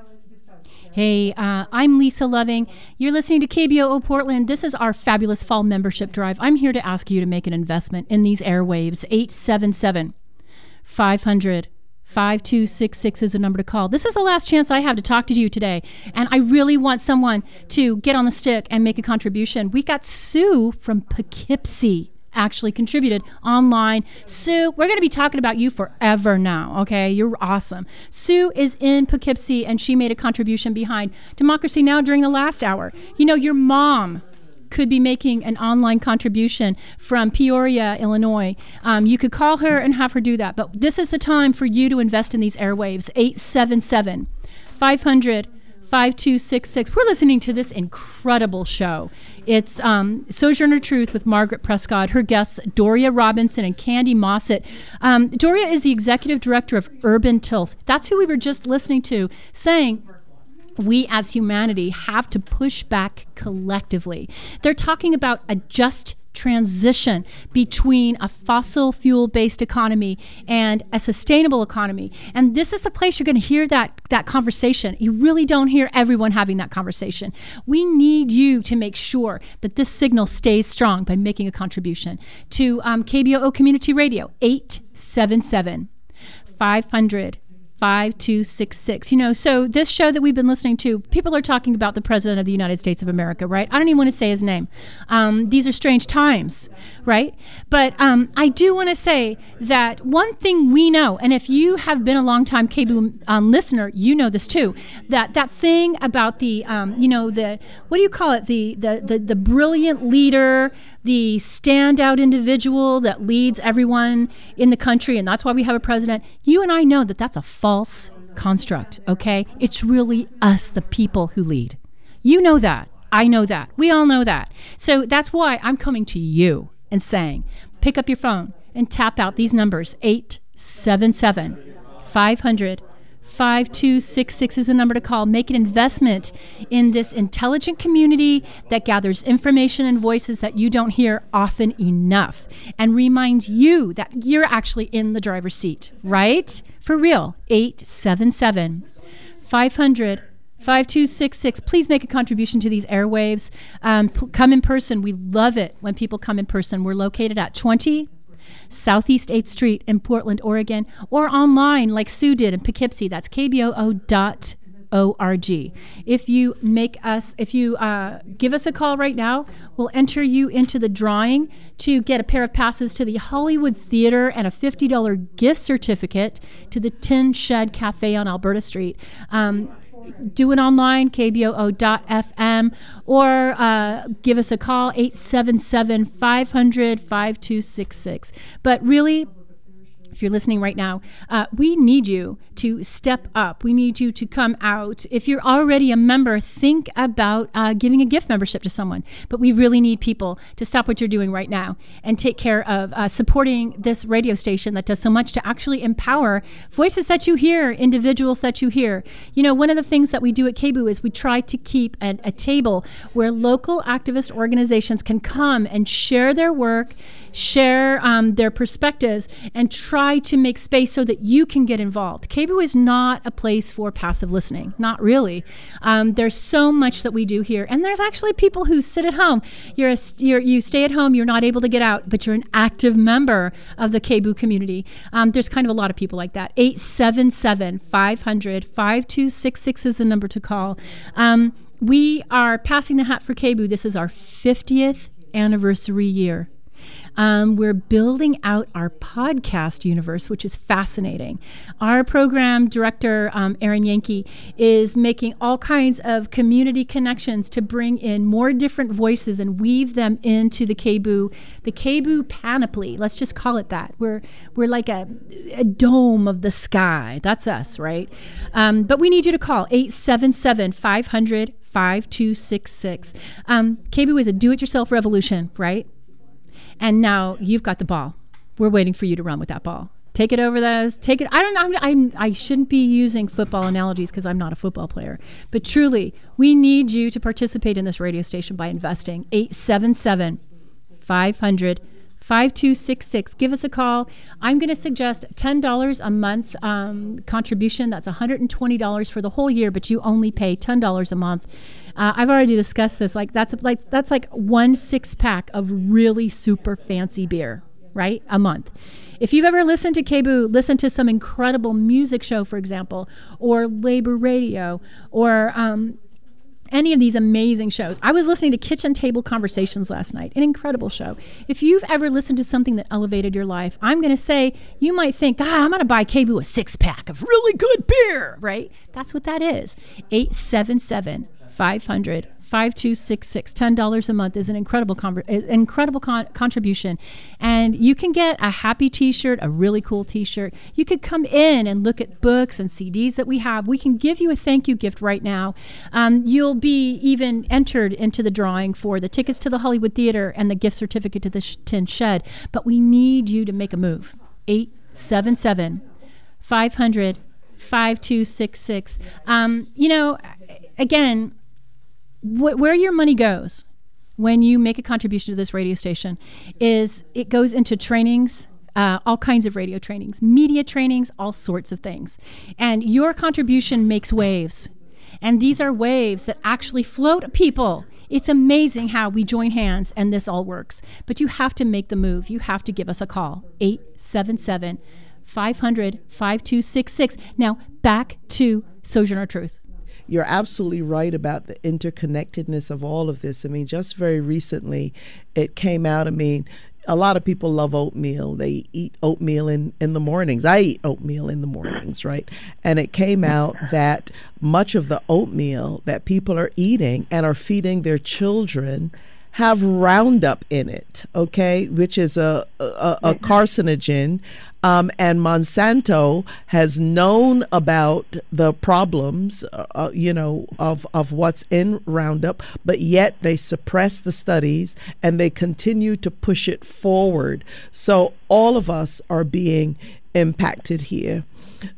Hey, uh, I'm Lisa Loving. You're listening to K B O O Portland. This is our fabulous fall membership drive. I'm here to ask you to make an investment in these airwaves. eight seven seven, five hundred, five two six six is the number to call. This is the last chance I have to talk to you today, and I really want someone to get on the stick and make a contribution. We got Sue from Poughkeepsie actually contributed online. Sue, we're going to be talking about you forever now, okay? You're awesome. Sue is in Poughkeepsie, and she made a contribution behind Democracy Now! During the last hour. You know, your mom could be making an online contribution from Peoria, Illinois. Um, you could call her and have her do that. But this is the time for you to invest in these airwaves. eight seven seven, five hundred, five two six six. We're listening to this incredible show. It's um, Sojourner Truth with Margaret Prescott. Her guests, Doria Robinson and Candy Mossett. Um, Doria is the executive director of Urban Tilth. That's who we were just listening to saying, we as humanity have to push back collectively. They're talking about a just transition between a fossil fuel-based economy and a sustainable economy. And this is the place you're going to hear that, that conversation. You really don't hear everyone having that conversation. We need you to make sure that this signal stays strong by making a contribution to um, K B O O Community Radio, eight seven seven, five hundred, five two six six. You know, so this show that we've been listening to, people are talking about the President of the United States of America, right? I don't even want to say his name. Um, these are strange times, right? But um, I do want to say that one thing we know, and if you have been a long-time K B O O um, listener, you know this too, that that thing about the, um, you know, the, what do you call it? The, the, the, the brilliant leader, the standout individual that leads everyone in the country, and that's why we have a president. You and I know that that's a false construct, okay? It's really us, the people, who lead. You know that. I know that. We all know that. So that's why I'm coming to you and saying, pick up your phone and tap out these numbers. eight seven seven, five hundred, five two six six is the number to call. Make an investment in this intelligent community that gathers information and voices that you don't hear often enough, and reminds you that you're actually in the driver's seat, right? For real. eight seven seven, five hundred, five two six six. Please make a contribution to these airwaves. Um, p- come in person. We love it when people come in person. We're located at twenty Southeast eighth Street in Portland, Oregon, or online like Sue did in Poughkeepsie. That's K B O O dot org. If you make us, if you uh, give us a call right now, we'll enter you into the drawing to get a pair of passes to the Hollywood Theater and a fifty dollars gift certificate to the Tin Shed Cafe on Alberta Street. Um, do it online, K B O O dot F M, or uh, give us a call, eight seven seven, five hundred, five two six six. But really, if you're listening right now, uh, we need you to step up. We need you to come out. If you're already a member, think about uh, giving a gift membership to someone. But we really need people to stop what you're doing right now and take care of uh, supporting this radio station that does so much to actually empower voices that you hear, individuals that you hear. You know, one of the things that we do at K B O O is we try to keep an, a table where local activist organizations can come and share their work, share um, their perspectives, and try to make space so that you can get involved. K B O O is not a place for passive listening, not really. Um, there's so much that we do here, and there's actually people who sit at home. You're, a, you're you stay at home, you're not able to get out, but you're an active member of the K B O O community. Um, there's kind of a lot of people like that. eight seven seven, five hundred, five two six six is the number to call. Um, we are passing the hat for K B O O. This is our fiftieth anniversary year. Um, we're building out our podcast universe, which is fascinating. Our program director, um, Aaron Yankee, is making all kinds of community connections to bring in more different voices and weave them into the K B O O, the K B O O panoply. Let's just call it that. We're we're like a, a dome of the sky. That's us, right? Um, but we need you to call eight seven seven, five hundred, five two six six. Um, K B O O is a do-it-yourself revolution, right? And now you've got the ball. We're waiting for you to run with that ball. Take it over those. Take it. I don't know. I'm, I shouldn't be using football analogies because I'm not a football player. But truly, we need you to participate in this radio station by investing. eight seven seven, five hundred, five two six six. Give us a call. I'm going to suggest ten dollars a month um, contribution. That's one hundred twenty dollars for the whole year, but you only pay ten dollars a month. Uh, I've already discussed this. Like that's like that's like one six pack of really super fancy beer, right? A month. If you've ever listened to K B O O, listen to some incredible music show, for example, or labor radio, or um, any of these amazing shows. I was listening to Kitchen Table Conversations last night, an incredible show. If you've ever listened to something that elevated your life, I'm going to say you might think, God, I'm going to buy K B O O a six pack of really good beer, right? That's what that is. eight seven seven, five hundred, five two six six. ten dollars a month is an incredible con- incredible con- contribution. And you can get a happy t-shirt, a really cool t-shirt. You could come in and look at books and C Ds that we have. We can give you a thank you gift right now. Um, you'll be even entered into the drawing for the tickets to the Hollywood Theater and the gift certificate to the Sh- Tin Shed. But we need you to make a move. eight seven seven, five hundred, five two six six. Um, you know, again, where your money goes when you make a contribution to this radio station is it goes into trainings, uh, all kinds of radio trainings, media trainings, all sorts of things. And your contribution makes waves. And these are waves that actually float people. It's amazing how we join hands and this all works. But you have to make the move. You have to give us a call, eight seven seven, five hundred, five two six six. Now, back to Sojourner Truth. You're absolutely right about the interconnectedness of all of this. I mean, just very recently, it came out, I mean, a lot of people love oatmeal. They eat oatmeal in, in the mornings. I eat oatmeal in the mornings, right? And it came out that much of the oatmeal that people are eating and are feeding their children have Roundup in it, okay, which is a, a, a carcinogen. Um, and Monsanto has known about the problems, uh, you know, of, of what's in Roundup, but yet they suppress the studies and they continue to push it forward. So all of us are being impacted here.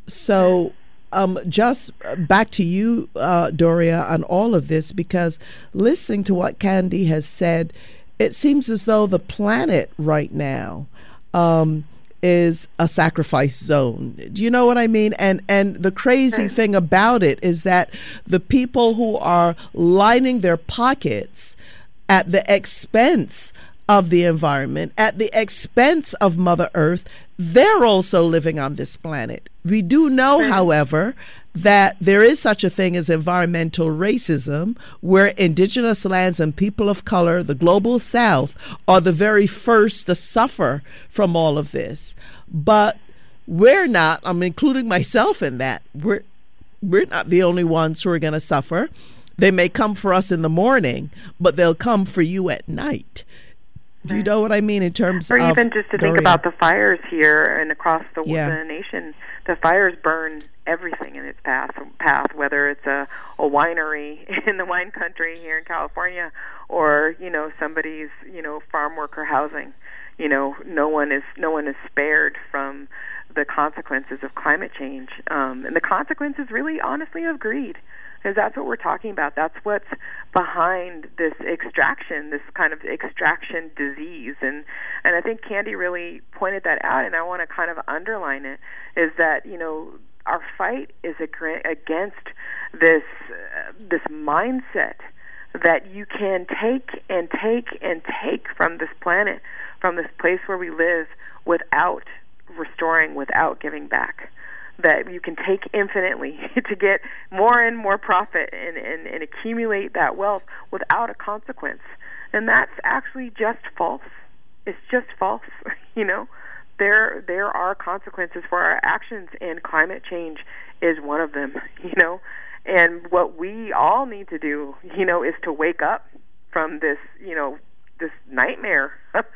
So um, just back to you, uh, Doria, on all of this, because listening to what Candy has said, it seems as though the planet right now um, is a sacrifice zone. Do you know what I mean? And and the crazy thing about it is that the people who are lining their pockets at the expense of the environment, at the expense of Mother Earth, they're also living on this planet. We do know, however, that there is such a thing as environmental racism, where indigenous lands and people of color, the global South, are the very first to suffer from all of this. But we're not, I'm including myself in that, we're, we're not the only ones who are going to suffer. They may come for us in the morning, but they'll come for you at night. Do you know what I mean in terms or of... Or even just to Doria. think about the fires here and across the, Yeah. the nation. The fires burn everything in its path, path whether it's a, a winery in the wine country here in California or, you know, somebody's, you know, farm worker housing. You know, no one is no one is spared from the consequences of climate change. Um, and the consequences really, honestly, of greed. Because that's what we're talking about. That's what's behind this extraction, this kind of extraction disease. And and I think Candy really pointed that out, and I want to kind of underline it, is that, you know, our fight is against this uh, this mindset that you can take and take and take from this planet, from this place where we live, without restoring, without giving back. That you can take infinitely to get more and more profit and, and, and accumulate that wealth without a consequence. And that's actually just false. It's just false. You know, there there are consequences for our actions, and climate change is one of them, you know. And what we all need to do, you know, is to wake up from this, you know, this nightmare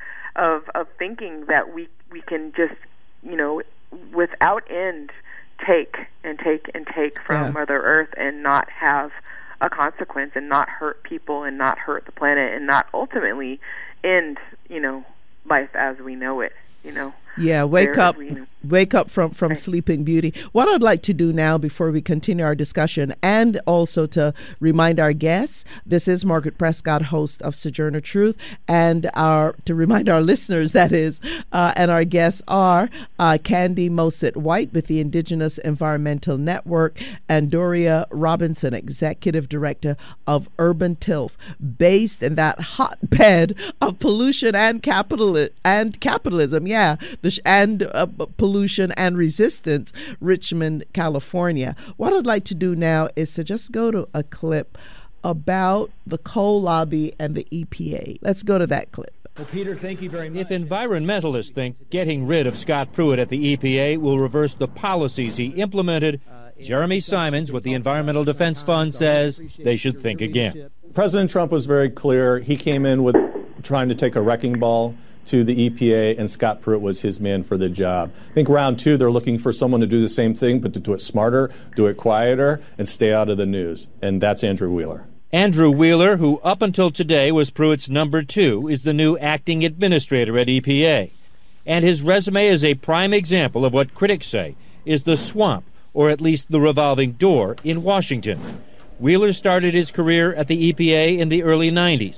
of of thinking that we we can just, you know, without end take and take and take from Yeah. Mother Earth and not have a consequence and not hurt people and not hurt the planet and not ultimately end, you know, life as we know it, you know. Yeah, wake There up, we- wake up from, from Right. Sleeping Beauty. What I'd like to do now before we continue our discussion, and also to remind our guests, this is Margaret Prescott, host of Sojourner Truth, and our to remind our listeners, that is, uh, and our guests are uh, Candy Mosit White with the Indigenous Environmental Network, and Doria Robinson, Executive Director of Urban Tilth, based in that hotbed of pollution and capital and capitalism. Yeah. The sh- and uh, p- pollution and resistance, Richmond, California. What I'd like to do now is to just go to a clip about the coal lobby and the E P A. Let's go to that clip. Well, Peter, thank you very much. If environmentalists think getting rid of Scott Pruitt at the E P A will reverse the policies he implemented, Jeremy Simons with the Environmental Defense Fund says they should think again. President Trump was very clear. He came in with trying to take a wrecking ball to the E P A, and Scott Pruitt was his man for the job. I think round two, they're looking for someone to do the same thing, but to do it smarter, do it quieter, and stay out of the news. And that's Andrew Wheeler. Andrew Wheeler, who up until today was Pruitt's number two, is the new acting administrator at E P A. And his resume is a prime example of what critics say is the swamp, or at least the revolving door, in Washington. Wheeler started his career at the E P A in the early nineties.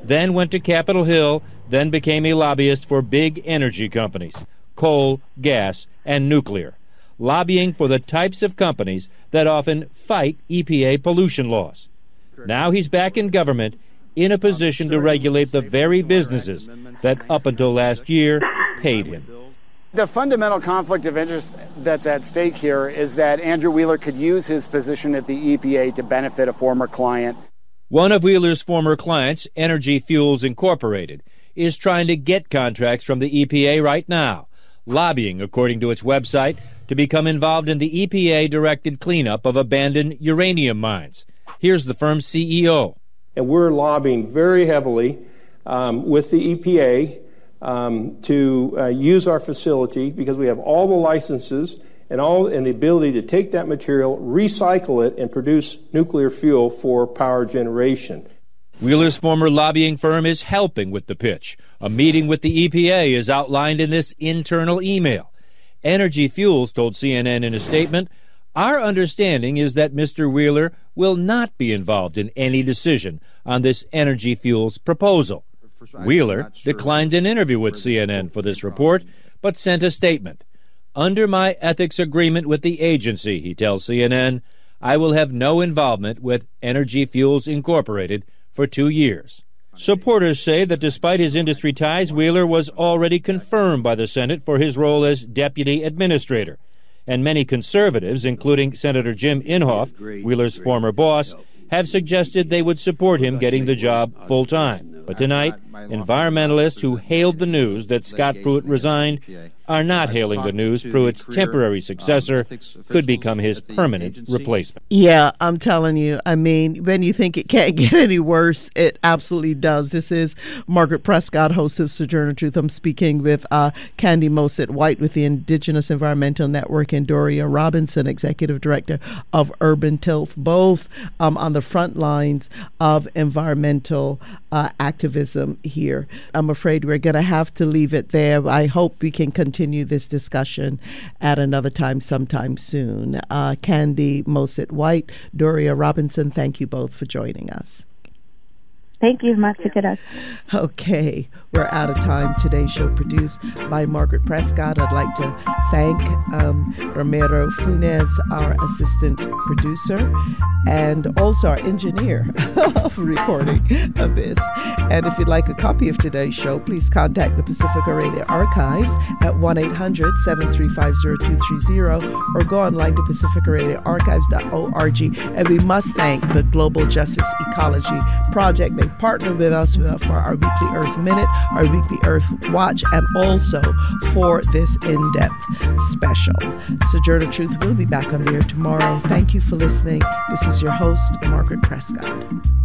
then went to Capitol Hill, then became a lobbyist for big energy companies, coal, gas, and nuclear, lobbying for the types of companies that often fight E P A pollution laws. Now he's back in government, in a position to regulate the very businesses that up until last year paid him. The fundamental conflict of interest that's at stake here is that Andrew Wheeler could use his position at the E P A to benefit a former client. One of Wheeler's former clients, Energy Fuels Incorporated, is trying to get contracts from the E P A right now, lobbying, according to its website, to become involved in the E P A-directed cleanup of abandoned uranium mines. Here's the firm's C E O. And we're lobbying very heavily um, with the E P A um, to uh, use our facility because we have all the licenses and all and the ability to take that material, recycle it, and produce nuclear fuel for power generation. Wheeler's former lobbying firm is helping with the pitch. A meeting with the E P A is outlined in this internal email. Energy Fuels told C N N in a statement, "Our understanding is that Mister Wheeler will not be involved in any decision on this Energy Fuels proposal." Wheeler declined an interview with C N N for this report, but sent a statement. "Under my ethics agreement with the agency," he tells C N N, "I will have no involvement with Energy Fuels Incorporated for two years." Supporters say that despite his industry ties, Wheeler was already confirmed by the Senate for his role as deputy administrator. And many conservatives, including Senator Jim Inhofe, Wheeler's former boss, have suggested they would support him getting the job full-time. But tonight, environmentalists who hailed the news that Scott Pruitt resigned are not hailing the news Pruitt's temporary successor could become his permanent replacement. Yeah, I'm telling you. I mean, when you think it can't get any worse, it absolutely does. This is Margaret Prescott, host of Sojourner Truth. I'm speaking with uh, Candy Mosset White with the Indigenous Environmental Network and Doria Robinson, Executive Director of Urban Tilth, both um, on the front lines of environmental uh, activism here. I'm afraid we're going to have to leave it there. I hope we can continue this discussion at another time sometime soon. Uh, Candy Mosset White, Doria Robinson, thank you both for joining us. Thank you, Masikadas. Okay, we're out of time. Today's show produced by Margaret Prescott. I'd like to thank um, Romero Funes, our assistant producer, and also our engineer for recording of this. And if you'd like a copy of today's show, please contact the Pacifica Radio Archives at one eight hundred, seven three five, zero two three zero or go online to pacifica radio archives dot org. And we must thank the Global Justice Ecology Project. They partner with us for our weekly Earth Minute, our weekly Earth Watch, and also for this in-depth special. Sojourner Truth will be back on the air tomorrow. Thank you for listening. This is your host, Margaret Prescott.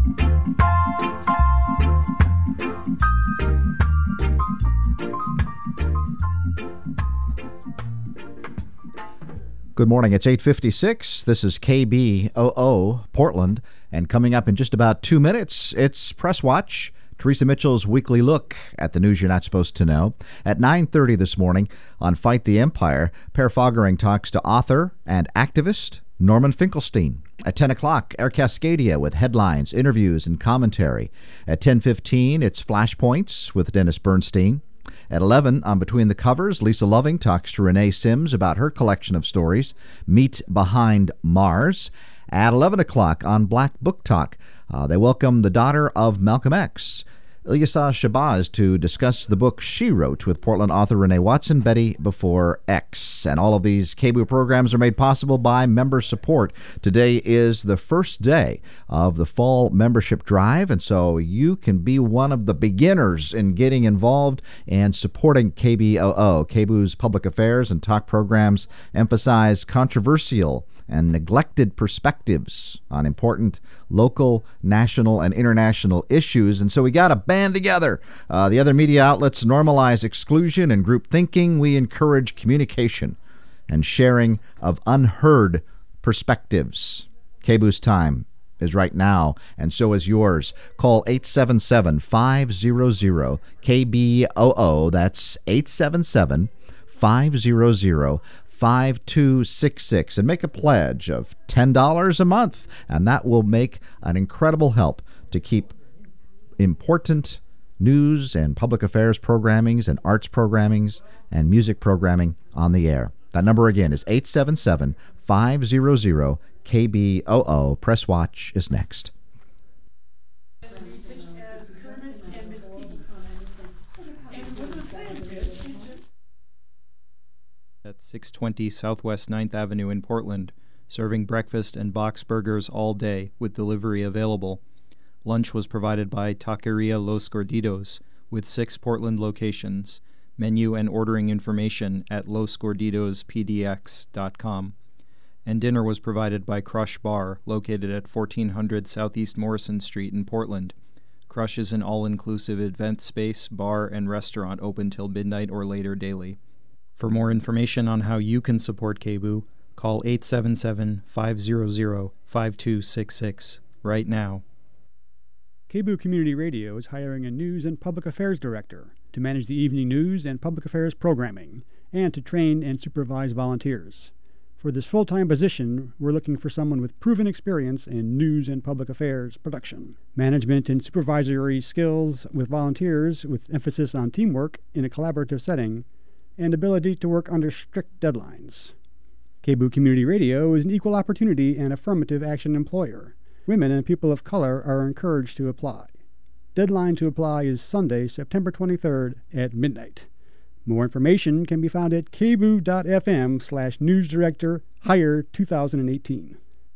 Good morning. It's eight fifty-six. This is K B O O, Portland. And coming up in just about two minutes, it's Press Watch, Teresa Mitchell's weekly look at the news you're not supposed to know. At nine thirty this morning on Fight the Empire, Per Foggering talks to author and activist Norman Finkelstein. At ten o'clock, Air Cascadia with headlines, interviews, and commentary. At ten fifteen, it's Flashpoints with Dennis Bernstein. At eleven, on Between the Covers, Lisa Loving talks to Renee Sims about her collection of stories, Meet Behind Mars. At eleven o'clock on Black Book Talk, uh, they welcome the daughter of Malcolm X, Ilyasah Shabazz, to discuss the book she wrote with Portland author Renee Watson, Betty Before X. And all of these K B O O programs are made possible by member support. Today is the first day of the fall membership drive, and so you can be one of the beginners in getting involved and supporting K B O O. K B O O's public affairs and talk programs emphasize controversial and neglected perspectives on important local, national, and international issues. And so we got to band together. Uh, the other media outlets normalize exclusion and group thinking. We encourage communication and sharing of unheard perspectives. K B O O's time is right now, and so is yours. Call eight seven seven, five hundred, K B O O. That's eight seven seven, five hundred, five two six six and make a pledge of ten dollars a month, and that will make an incredible help to keep important news and public affairs programmings and arts programmings and music programming on the air. That number again is eight seven seven, five hundred, K B O O. Press Watch is next. At six twenty Southwest ninth Avenue in Portland, serving breakfast and box burgers all day with delivery available. Lunch was provided by Taqueria Los Gorditos with six Portland locations. Menu and ordering information at los gorditos p d x dot com. And dinner was provided by Crush Bar, located at fourteen hundred Southeast Morrison Street in Portland. Crush is an all-inclusive event space, bar, and restaurant open till midnight or later daily. For more information on how you can support K B O O, call eight seven seven, five hundred, five two six six right now. K B O O Community Radio is hiring a News and Public Affairs Director to manage the evening news and public affairs programming and to train and supervise volunteers. For this full-time position, we're looking for someone with proven experience in news and public affairs production, management and supervisory skills with volunteers with emphasis on teamwork in a collaborative setting, and ability to work under strict deadlines. K B O O Community Radio is an equal opportunity and affirmative action employer. Women and people of color are encouraged to apply. Deadline to apply is Sunday, September twenty-third at midnight. More information can be found at kboo.fm slash newsdirector hire two thousand eighteen.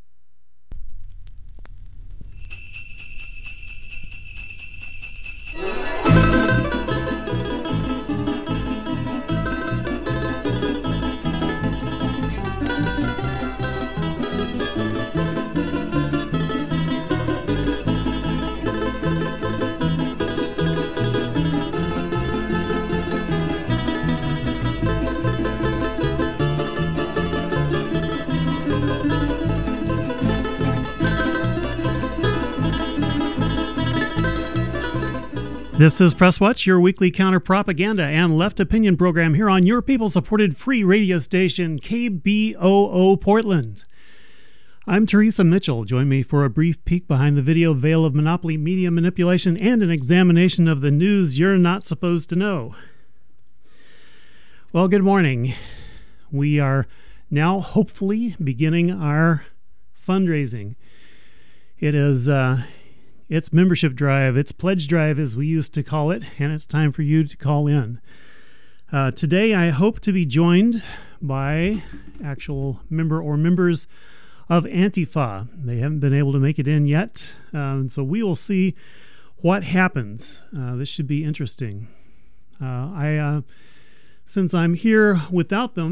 This is Press Watch, your weekly counter-propaganda and left opinion program here on your people-supported free radio station, K B O O Portland. I'm Teresa Mitchell. Join me for a brief peek behind the video veil of monopoly media manipulation and an examination of the news you're not supposed to know. Well, good morning. We are now hopefully beginning our fundraising. It is... Uh, It's membership drive, it's pledge drive as we used to call it, and it's time for you to call in. Uh, today I hope to be joined by actual member or members of Antifa. They haven't been able to make it in yet, um, so we will see what happens. Uh, this should be interesting. Uh, I, uh, since I'm here without them,